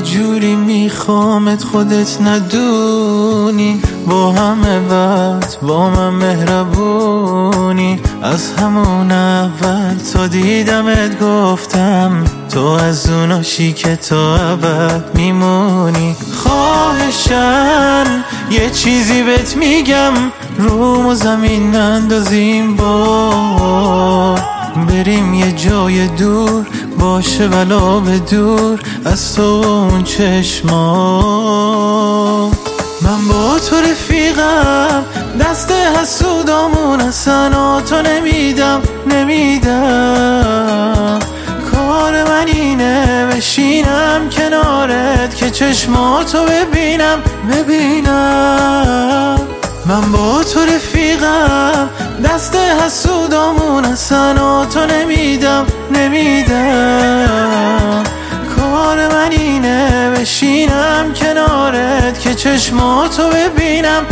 جوری میخوامت خودت ندونی، با همه وقت با من مهربونی. از همون اول تا دیدمت گفتم تو از اوناشی که تا ابد میمونی. خواهشن یه چیزی بهت میگم، روم و زمین نندازیم با بریم یه جای دور، باشه ولا به دور از تو و اون چشما. من با تو رفیقم، دست حسودامون اصلا تو نمیدم کار من اینه بشینم کنارت که چشماتو ببینم. من با تو رفیقم، دست حسودامون اصلا تو نمیدم کار من اینه بشینم کنارت که چشماتو ببینم.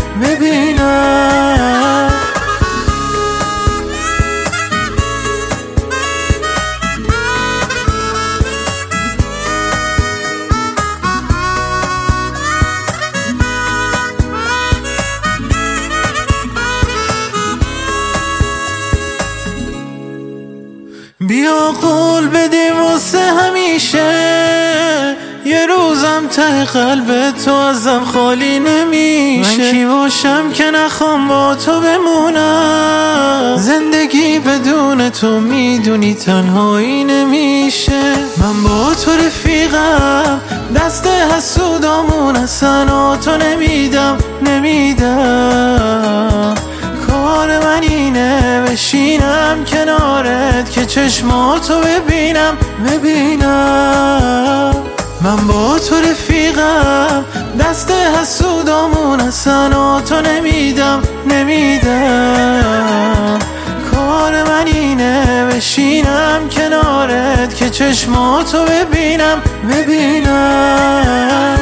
بیا قول بدیم واسه همیشه، یه روزم ته قلب تو ازم خالی نمیشه. من کی باشم که نخوام با تو بمونم، زندگی بدون تو میدونی تنهایی نمیشه. من با تو رفیقم، دست حسودامون اصلا تو نمیدم کار من اینه بشینم کنارت که چشماتو ببینم. من با تو رفیقم، دست حسودامون اصلا تو نمیدم کار من اینه بشینم کنارت که چشماتو ببینم.